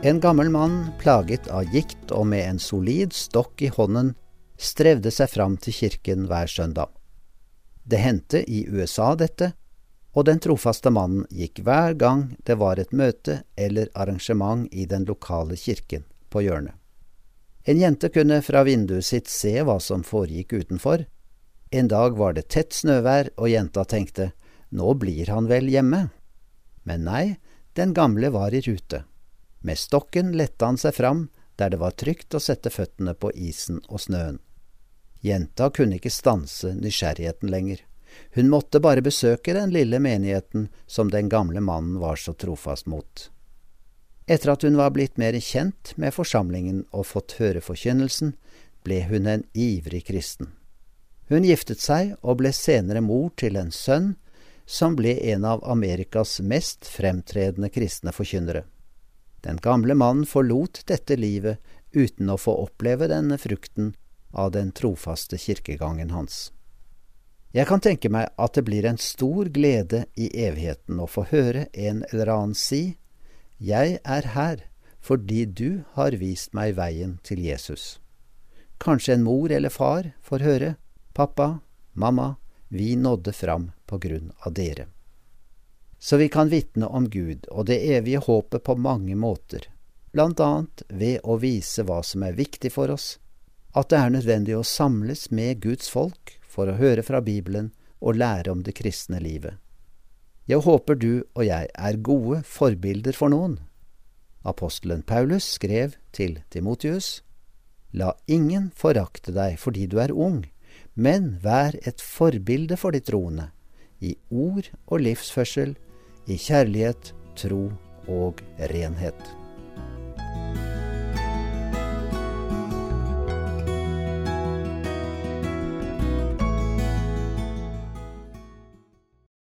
En gammel mann, plaget av gikt og med en solid stokk i hånden, strevde seg fram til kirken hver søndag. Det hendte i USA dette, og den trofaste mannen gikk hver gang det var et møte eller arrangement i den lokale kirken på hjørnet. En jente kunne fra vinduet sitt se hva som foregikk utenfor. En dag var det tett snøvær, og jenta tenkte, nå blir han vel hjemme. Men nei, den gamle var i rute. Med stokken lette han seg fram, der det var trygt å sette føttene på isen og snøen. Jenta kunne ikke stanse nysgjerrigheten lenger. Hun måtte bare besøke den lille menigheten som den gamle mannen var så trofast mot. Etter at hun var blitt mer kjent med forsamlingen og fått høre forkynnelsen, ble hun en ivrig kristen. Hun giftet seg og ble senere mor til en sønn som ble en av Amerikas mest fremtredende kristne forkynnere. Den gamle mannen forlot dette livet uten å få oppleve denne frukten av den trofaste kirkegangen hans. Jeg kan tenke meg at det blir en stor glede i evigheten å få høre en eller annen si, «Jeg er her, fordi du har vist meg veien til Jesus». Kanskje en mor eller far får høre, «Pappa, mamma, vi nådde fram på grunn av dere». Så vi kan vitne om Gud og det evige håpet på mange måter, blant annet ved å vise hva som er viktig for oss, at det er nødvendig å samles med Guds folk for å høre fra Bibelen og lære om det kristne livet. Jeg håper du og jeg er gode forbilder for noen. Apostelen Paulus skrev til Timotheus, «La ingen forakte deg fordi du er ung, men vær et forbilde for de troende, i ord og livsførsel, i kjærlighet, tro og renhet.»